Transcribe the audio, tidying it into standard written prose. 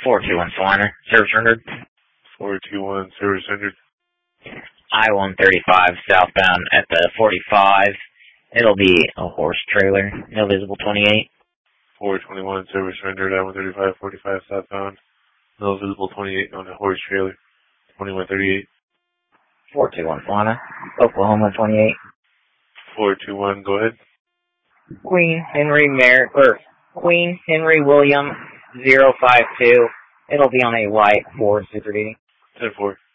421 Saliner, service rendered. 421, service rendered. I-135 southbound at the 45. It'll be a horse trailer. No visible 28. 421, service rendered. I-135, 45 southbound. No visible 28 on a horse trailer. 2138. 421 Saliner, Oklahoma 28. 421, go ahead. Queen Henry William 052. It'll be on a white Ford Super Duty. 10-4.